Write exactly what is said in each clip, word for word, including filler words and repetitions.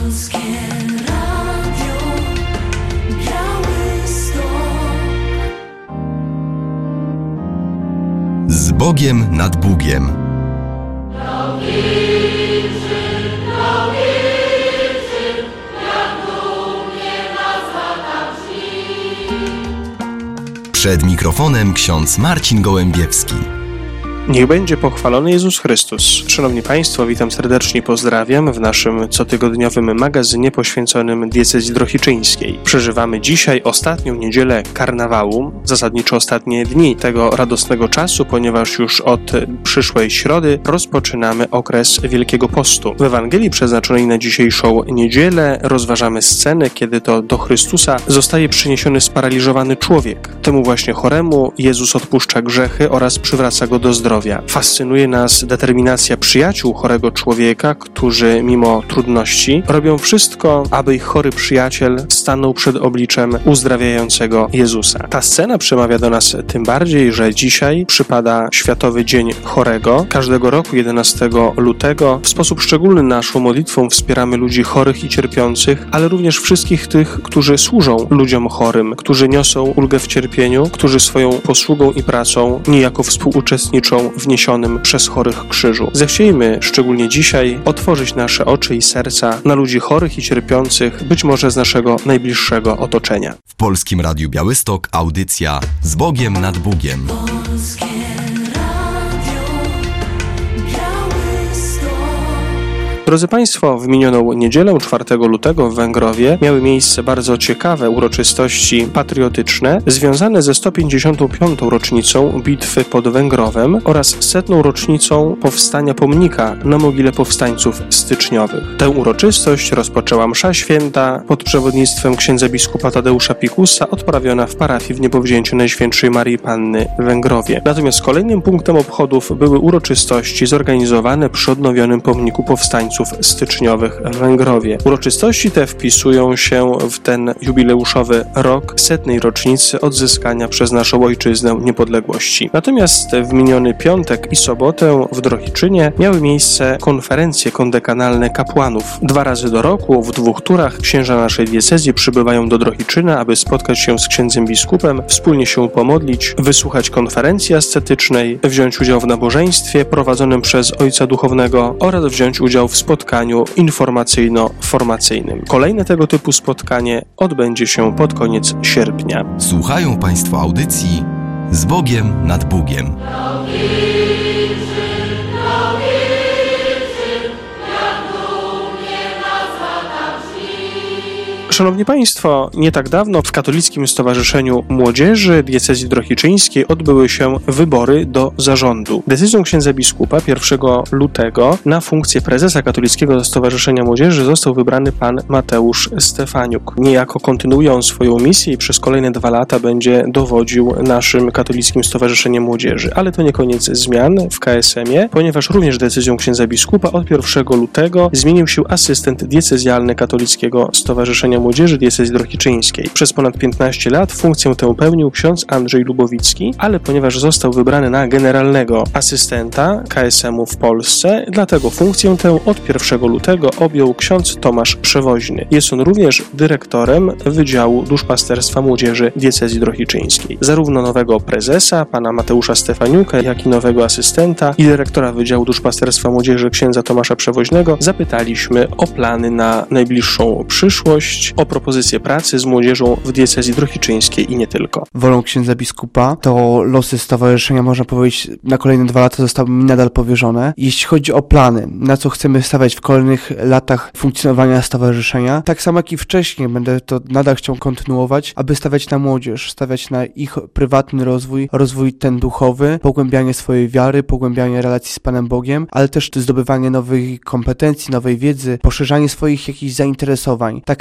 Polskie Radio Białystok. Z Bogiem nad Bugiem. Przed mikrofonem ksiądz Marcin Gołębiewski. Niech będzie pochwalony Jezus Chrystus. Szanowni Państwo, witam serdecznie i pozdrawiam w naszym cotygodniowym magazynie poświęconym diecezji drohiczyńskiej. Przeżywamy dzisiaj ostatnią niedzielę karnawału, zasadniczo ostatnie dni tego radosnego czasu, ponieważ już od przyszłej środy rozpoczynamy okres Wielkiego Postu. W Ewangelii przeznaczonej na dzisiejszą niedzielę rozważamy scenę, kiedy to do Chrystusa zostaje przyniesiony sparaliżowany człowiek. Temu właśnie choremu Jezus odpuszcza grzechy oraz przywraca go do zdrowia. Fascynuje nas determinacja przyjaciół chorego człowieka, którzy mimo trudności robią wszystko, aby ich chory przyjaciel stanął przed obliczem uzdrawiającego Jezusa. Ta scena przemawia do nas tym bardziej, że dzisiaj przypada Światowy Dzień Chorego. Każdego roku jedenastego lutego w sposób szczególny naszą modlitwą wspieramy ludzi chorych i cierpiących, ale również wszystkich tych, którzy służą ludziom chorym, którzy niosą ulgę w cierpieniu, którzy swoją posługą i pracą niejako współuczestniczą w niesionym przez chorych krzyżu. Zechciejmy, szczególnie dzisiaj, otworzyć nasze oczy i serca na ludzi chorych i cierpiących, być może z naszego najbliższego otoczenia. W Polskim Radiu Białystok audycja Z Bogiem nad Bugiem. Polskie Radio Białystok. Drodzy Państwo, w minioną niedzielę czwartego lutego w Węgrowie miały miejsce bardzo ciekawe uroczystości patriotyczne związane ze sto pięćdziesiątą piątą rocznicą bitwy pod Węgrowem oraz setną rocznicą powstania pomnika na mogile powstańców styczniowych. Tę uroczystość rozpoczęła msza święta pod przewodnictwem księdza biskupa Tadeusza Pikusa, odprawiona w parafii w niebowzięciu Najświętszej Maryi Panny w Węgrowie. Natomiast kolejnym punktem obchodów były uroczystości zorganizowane przy odnowionym pomniku powstańców styczniowych w Węgrowie. Uroczystości te wpisują się w ten jubileuszowy rok setnej rocznicy odzyskania przez naszą ojczyznę niepodległości. Natomiast w miniony piątek i sobotę w Drohiczynie miały miejsce konferencje kondekanalne kapłanów. Dwa razy do roku, w dwóch turach, księża naszej diecezji przybywają do Drohiczyna, aby spotkać się z księdzem biskupem, wspólnie się pomodlić, wysłuchać konferencji ascetycznej, wziąć udział w nabożeństwie prowadzonym przez ojca duchownego oraz wziąć udział w spotkaniu informacyjno-formacyjnym. Kolejne tego typu spotkanie odbędzie się pod koniec sierpnia. Słuchają Państwo audycji Z Bogiem nad Bugiem. Szanowni Państwo, nie tak dawno w Katolickim Stowarzyszeniu Młodzieży Diecezji Drohiczyńskiej odbyły się wybory do zarządu. Decyzją księdza biskupa pierwszego lutego na funkcję prezesa Katolickiego Stowarzyszenia Młodzieży został wybrany pan Mateusz Stefaniuk. Niejako kontynuuje on swoją misję i przez kolejne dwa lata będzie dowodził naszym Katolickim Stowarzyszeniem Młodzieży. Ale to nie koniec zmian w K S M ie, ponieważ również decyzją księdza biskupa od pierwszego lutego zmienił się asystent diecezjalny Katolickiego Stowarzyszenia Młodzieży Diecezji Drohiczyńskiej. Przez ponad piętnaście lat funkcję tę pełnił ksiądz Andrzej Lubowicki, ale ponieważ został wybrany na generalnego asystenta K S M u w Polsce, dlatego funkcję tę od pierwszego lutego objął ksiądz Tomasz Przewoźny. Jest on również dyrektorem Wydziału Duszpasterstwa Młodzieży Diecezji Drohiczyńskiej. Zarówno nowego prezesa, pana Mateusza Stefaniuka, jak i nowego asystenta i dyrektora Wydziału Duszpasterstwa Młodzieży księdza Tomasza Przewoźnego zapytaliśmy o plany na najbliższą przyszłość, o propozycję pracy z młodzieżą w diecezji drohiczyńskiej i nie tylko. Wolą księdza biskupa to losy stowarzyszenia, można powiedzieć, na kolejne dwa lata zostały mi nadal powierzone. Jeśli chodzi o plany, na co chcemy stawiać w kolejnych latach funkcjonowania stowarzyszenia, tak samo jak i wcześniej, będę to nadal chciał kontynuować, aby stawiać na młodzież, stawiać na ich prywatny rozwój, rozwój ten duchowy, pogłębianie swojej wiary, pogłębianie relacji z Panem Bogiem, ale też zdobywanie nowych kompetencji, nowej wiedzy, poszerzanie swoich jakichś zainteresowań, tak aby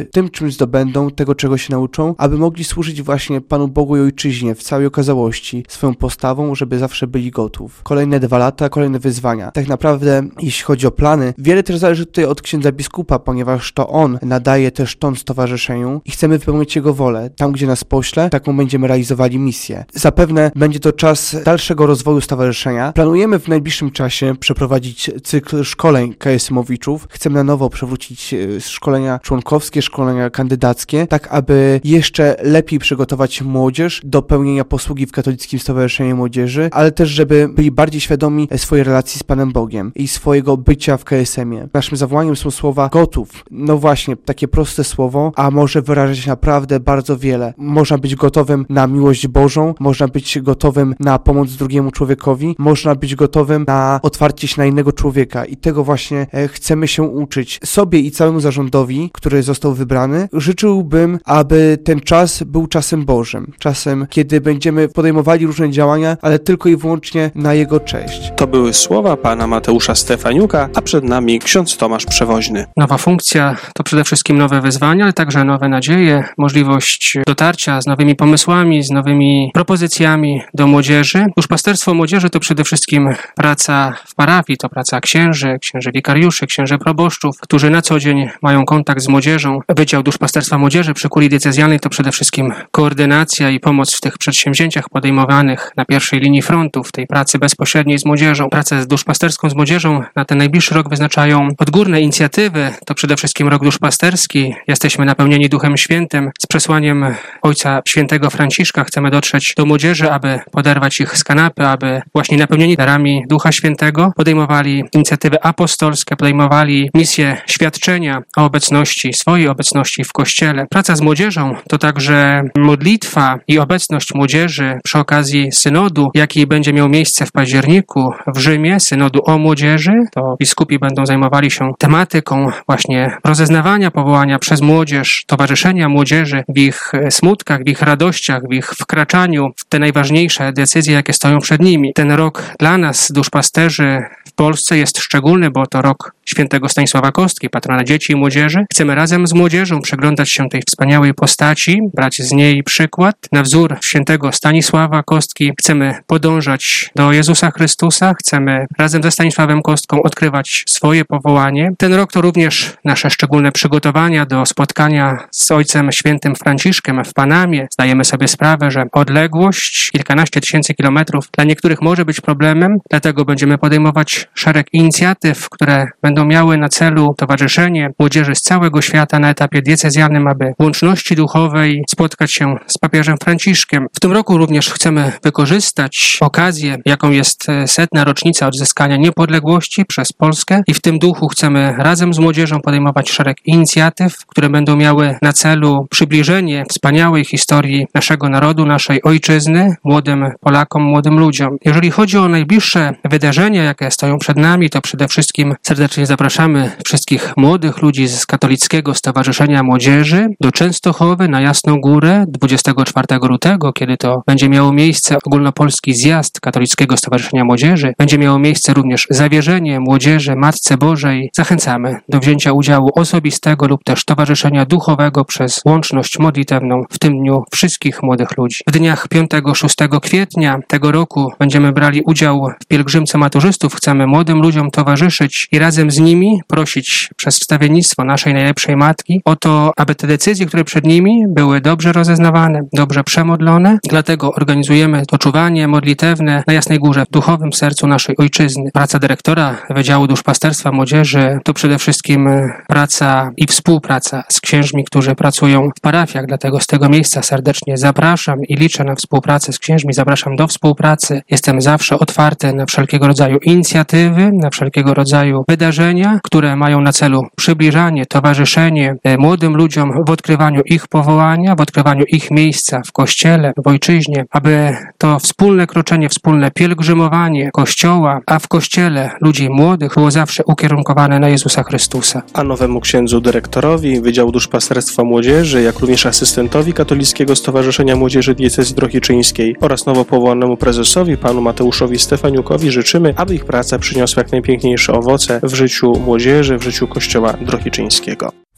tym, czym zdobędą, tego, czego się nauczą, aby mogli służyć właśnie Panu Bogu i Ojczyźnie w całej okazałości, swoją postawą, żeby zawsze byli gotów. Kolejne dwa lata, kolejne wyzwania. Tak naprawdę, jeśli chodzi o plany, wiele też zależy tutaj od księdza biskupa, ponieważ to on nadaje też ton stowarzyszeniu i chcemy wypełnić jego wolę. Tam, gdzie nas pośle, taką będziemy realizowali misję. Zapewne będzie to czas dalszego rozwoju stowarzyszenia. Planujemy w najbliższym czasie przeprowadzić cykl szkoleń K S M-owiczów. Chcemy na nowo przywrócić szkolenia członkowskie, szkolenia kandydackie, tak aby jeszcze lepiej przygotować młodzież do pełnienia posługi w Katolickim Stowarzyszeniu Młodzieży, ale też, żeby byli bardziej świadomi swojej relacji z Panem Bogiem i swojego bycia w K S M-ie. Naszym zawołaniem są słowa gotów. No właśnie, takie proste słowo, a może wyrażać naprawdę bardzo wiele. Można być gotowym na miłość Bożą, można być gotowym na pomoc drugiemu człowiekowi, można być gotowym na otwarcie się na innego człowieka i tego właśnie e, chcemy się uczyć. Sobie i całemu zarządowi, który został wybrany, życzyłbym, aby ten czas był czasem Bożym. Czasem, kiedy będziemy podejmowali różne działania, ale tylko i wyłącznie na Jego cześć. To były słowa pana Mateusza Stefaniuka, a przed nami ksiądz Tomasz Przewoźny. Nowa funkcja to przede wszystkim nowe wyzwania, ale także nowe nadzieje, możliwość dotarcia z nowymi pomysłami, z nowymi propozycjami do młodzieży. Duszpasterstwo młodzieży to przede wszystkim praca w parafii, to praca księży, księży wikariuszy, księży proboszczów, którzy na co dzień mają kontakt z młodzieżą. Wydział Duszpasterstwa Młodzieży przy Kurii Diecezjalnej to przede wszystkim koordynacja i pomoc w tych przedsięwzięciach podejmowanych na pierwszej linii frontu, w tej pracy bezpośredniej z młodzieżą. Pracę z duszpasterską z młodzieżą na ten najbliższy rok wyznaczają odgórne inicjatywy, to przede wszystkim rok duszpasterski. Jesteśmy napełnieni Duchem Świętym. Z przesłaniem Ojca Świętego Franciszka chcemy dotrzeć do młodzieży, aby poderwać ich z kanapy, aby właśnie napełnieni darami Ducha Świętego podejmowali inicjatywy apostolskie, podejmowali misję świadczenia o obecności, swojej obecności w Kościele. Praca z młodzieżą to także modlitwa i obecność młodzieży przy okazji synodu, jaki będzie miał miejsce w październiku w Rzymie, synodu o młodzieży. To biskupi będą zajmowali się tematyką właśnie rozeznawania powołania przez młodzież, towarzyszenia młodzieży w ich smutkach, w ich radościach, w ich wkraczaniu w te najważniejsze decyzje, jakie stoją przed nimi. Ten rok dla nas, duszpasterzy w Polsce, jest szczególny, bo to rok świętego Stanisława Kostki, patrona dzieci i młodzieży. Chcemy razem z młodzieżą przyglądać się tej wspaniałej postaci, brać z niej przykład na wzór świętego Stanisława Kostki. Chcemy podążać do Jezusa Chrystusa, chcemy razem ze Stanisławem Kostką odkrywać swoje powołanie. Ten rok to również nasze szczególne przygotowania do spotkania z Ojcem Świętym Franciszkiem w Panamie. Zdajemy sobie sprawę, że odległość, kilkanaście tysięcy kilometrów, dla niektórych może być problemem, dlatego będziemy podejmować szereg inicjatyw, które będą miały na celu towarzyszenie młodzieży z całego świata na etapie diecezjalnym, aby w łączności duchowej spotkać się z papieżem Franciszkiem. W tym roku również chcemy wykorzystać okazję, jaką jest setna rocznica odzyskania niepodległości przez Polskę i w tym duchu chcemy razem z młodzieżą podejmować szereg inicjatyw, które będą miały na celu przybliżenie wspaniałej historii naszego narodu, naszej ojczyzny, młodym Polakom, młodym ludziom. Jeżeli chodzi o najbliższe wydarzenia, jakie stoją przed nami, to przede wszystkim serdecznie zapraszamy wszystkich młodych ludzi z Katolickiego Stowarzyszenia Młodzieży do Częstochowy na Jasną Górę dwudziestego czwartego lutego, kiedy to będzie miało miejsce ogólnopolski zjazd Katolickiego Stowarzyszenia Młodzieży. Będzie miało miejsce również zawierzenie młodzieży Matce Bożej. Zachęcamy do wzięcia udziału osobistego lub też towarzyszenia duchowego przez łączność modlitewną w tym dniu wszystkich młodych ludzi. W dniach piątego do szóstego kwietnia tego roku będziemy brali udział w pielgrzymce maturzystów. Chcemy młodym ludziom towarzyszyć i razem z nimi prosić przez wstawiennictwo naszej najlepszej Matki o to, aby te decyzje, które przed nimi, były dobrze rozeznawane, dobrze przemodlone. Dlatego organizujemy to czuwanie modlitewne na Jasnej Górze, w duchowym sercu naszej ojczyzny. Praca dyrektora Wydziału Duszpasterstwa Młodzieży to przede wszystkim praca i współpraca z księżmi, którzy pracują w parafiach. Dlatego z tego miejsca serdecznie zapraszam i liczę na współpracę z księżmi. Zapraszam do współpracy. Jestem zawsze otwarty na wszelkiego rodzaju inicjatywy, na wszelkiego rodzaju wydarzenia, które mają na celu przybliżanie, towarzyszenie młodym ludziom w odkrywaniu ich powołania, w odkrywaniu ich miejsca w Kościele, w ojczyźnie, aby to wspólne kroczenie, wspólne pielgrzymowanie Kościoła, a w Kościele ludzi młodych było zawsze ukierunkowane na Jezusa Chrystusa. A nowemu księdzu dyrektorowi Wydziału Duszpasterstwa Młodzieży, jak również asystentowi Katolickiego Stowarzyszenia Młodzieży Diecezji Drohiczyńskiej oraz nowo powołanemu prezesowi, panu Mateuszowi Stefaniukowi, życzymy, aby ich praca przyniosła jak najpiękniejsze owoce w życiu młodzieży, w życiu Kościoła Drohiczyńskiego.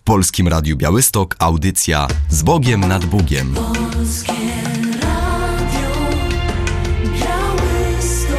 W Polskim Radiu Białystok audycja Z Bogiem nad Bugiem. Polskie Radio Białystok.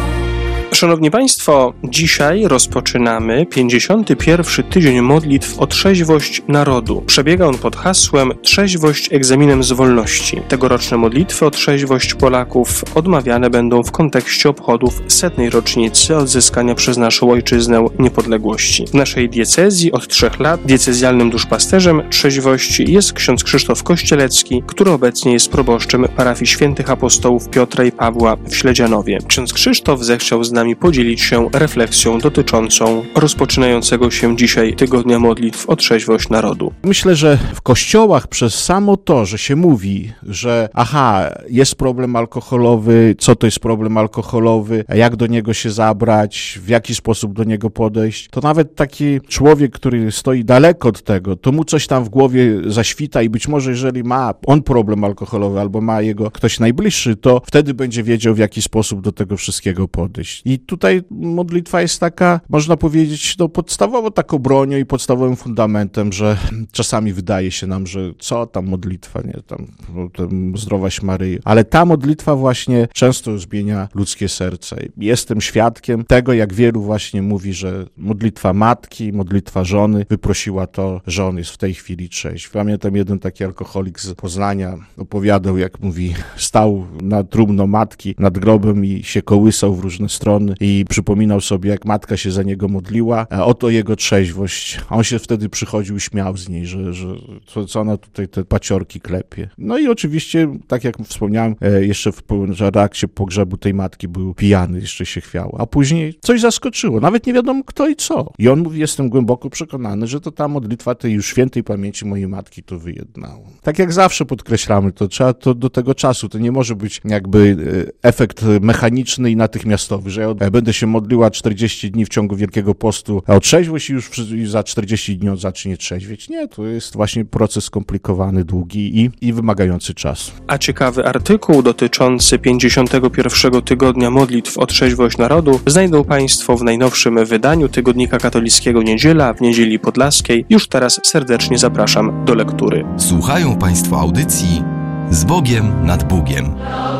Szanowni Państwo, dzisiaj rozpoczynamy pięćdziesiąty pierwszy tydzień modlitw o trzeźwość narodu. Przebiega on pod hasłem Trzeźwość egzaminem z wolności. Tegoroczne modlitwy o trzeźwość Polaków odmawiane będą w kontekście obchodów setnej rocznicy odzyskania przez naszą ojczyznę niepodległości. W naszej diecezji od trzech lat diecezjalnym duszpasterzem trzeźwości jest ksiądz Krzysztof Kościelecki, który obecnie jest proboszczem parafii świętych apostołów Piotra i Pawła w Śledzianowie. Ksiądz Krzysztof zechciał z nami podzielić się refleksją dotyczącą rozpoczynającego się dzisiaj tygodnia modlitw o trzeźwość narodu. Myślę, że w kościołach przez samo to, że się mówi, że aha, jest problem alkoholowy, co to jest problem alkoholowy, jak do niego się zabrać, w jaki sposób do niego podejść, to nawet taki człowiek, który stoi daleko od tego, to mu coś tam w głowie zaświta i być może jeżeli ma on problem alkoholowy albo ma jego ktoś najbliższy, to wtedy będzie wiedział, w jaki sposób do tego wszystkiego podejść. I tutaj modlitwa jest taka, można powiedzieć, no podstawową taką bronią i podstawowym fundamentem, że czasami wydaje się nam, że co tam modlitwa, nie, tam, no, tam zdrowaś Maryjo. Ale ta modlitwa właśnie często zmienia ludzkie serce. Jestem świadkiem tego, jak wielu właśnie mówi, że modlitwa matki, modlitwa żony wyprosiła to, że on jest w tej chwili trzeźwy. Pamiętam jeden taki alkoholik z Poznania opowiadał, jak mówi, stał na trumno matki nad grobem i się kołysał w różne strony i przypominał sobie, jak matka się za niego modliła, a oto jego trzeźwość. A on się wtedy przychodził i śmiał z niej, że, że co, co ona tutaj te paciorki klepie. No i oczywiście, tak jak wspomniałem, jeszcze w trakcie pogrzebu tej matki był pijany, jeszcze się chwiał. A później coś zaskoczyło, nawet nie wiadomo kto i co. I on mówi, jestem głęboko przekonany, że to ta modlitwa tej już świętej pamięci mojej matki to wyjednało. Tak jak zawsze podkreślamy, to trzeba to do tego czasu, to nie może być jakby efekt mechaniczny i natychmiastowy, że ja będę się modliła czterdzieści dni w ciągu Wielkiego Postu o trzeźwość i już za czterdzieści dni on zacznie trzeźwieć. Nie, to jest właśnie proces skomplikowany, długi i, i wymagający czasu. A ciekawy artykuł dotyczący pięćdziesiątego pierwszego tygodnia modlitw o trzeźwość narodu znajdą Państwo w najnowszym wydaniu Tygodnika Katolickiego Niedziela w Niedzieli Podlaskiej. Już teraz serdecznie zapraszam do lektury. Słuchają Państwo audycji Z Bogiem nad Bugiem.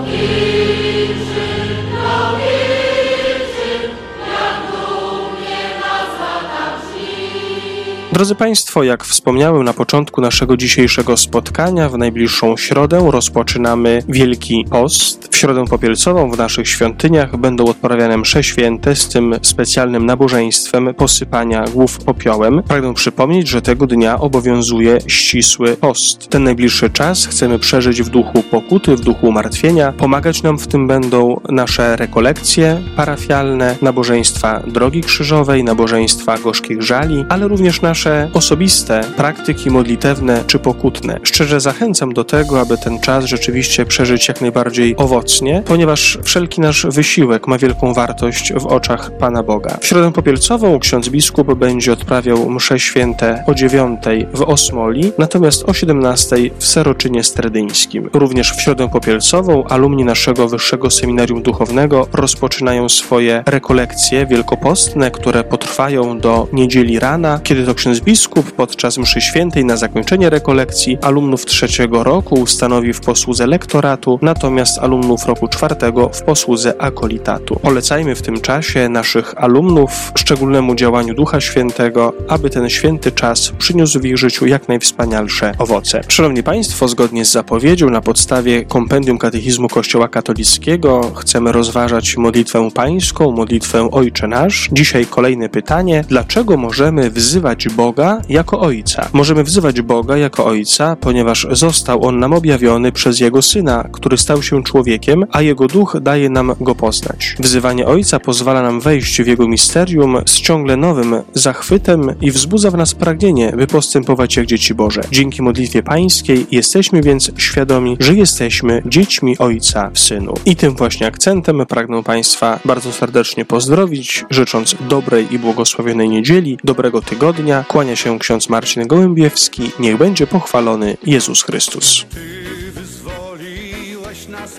Drodzy Państwo, jak wspomniałem na początku naszego dzisiejszego spotkania, w najbliższą środę rozpoczynamy Wielki Post. W środę popielcową w naszych świątyniach będą odprawiane msze święte z tym specjalnym nabożeństwem posypania głów popiołem. Pragnę przypomnieć, że tego dnia obowiązuje ścisły post. Ten najbliższy czas chcemy przeżyć w duchu pokuty, w duchu umartwienia. Pomagać nam w tym będą nasze rekolekcje parafialne, nabożeństwa Drogi Krzyżowej, nabożeństwa Gorzkich Żali, ale również nasze osobiste praktyki modlitewne czy pokutne. Szczerze zachęcam do tego, aby ten czas rzeczywiście przeżyć jak najbardziej owocnie, ponieważ wszelki nasz wysiłek ma wielką wartość w oczach Pana Boga. W środę popielcową ksiądz biskup będzie odprawiał msze święte o dziewiątej w Osmoli, natomiast o siedemnastej w Seroczynie Stredyńskim. Również w środę popielcową alumni naszego Wyższego Seminarium Duchownego rozpoczynają swoje rekolekcje wielkopostne, które potrwają do niedzieli rana, kiedy to ksiądz biskup podczas mszy świętej na zakończenie rekolekcji alumnów trzeciego roku ustanowi w posłudze lektoratu, natomiast alumnów roku czwartego w posłudze akolitatu. Polecajmy w tym czasie naszych alumnów szczególnemu działaniu Ducha Świętego, aby ten święty czas przyniósł w ich życiu jak najwspanialsze owoce. Szanowni Państwo, zgodnie z zapowiedzią, na podstawie kompendium katechizmu Kościoła katolickiego chcemy rozważać modlitwę pańską, modlitwę Ojcze Nasz. Dzisiaj kolejne pytanie: dlaczego możemy wzywać Boga jako Ojca? Możemy wzywać Boga jako Ojca, ponieważ został On nam objawiony przez Jego Syna, który stał się człowiekiem, a Jego Duch daje nam Go poznać. Wzywanie Ojca pozwala nam wejść w Jego misterium z ciągle nowym zachwytem i wzbudza w nas pragnienie, by postępować jak dzieci Boże. Dzięki modlitwie pańskiej jesteśmy więc świadomi, że jesteśmy dziećmi Ojca w Synu. I tym właśnie akcentem pragnę Państwa bardzo serdecznie pozdrowić, życząc dobrej i błogosławionej niedzieli, dobrego tygodnia. Kłania się ksiądz Marcin Gołębiewski. Niech będzie pochwalony Jezus Chrystus. Ty wyzwoliłeś nas,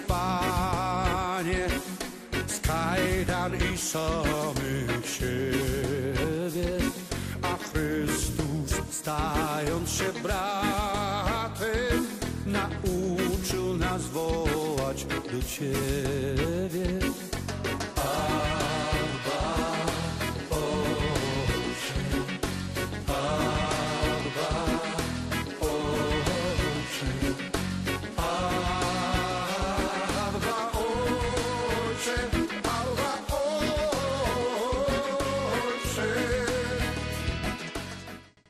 Panie, z kajdan i samych siebie, a Chrystus stając się bratem, nauczył nas wołać do Ciebie.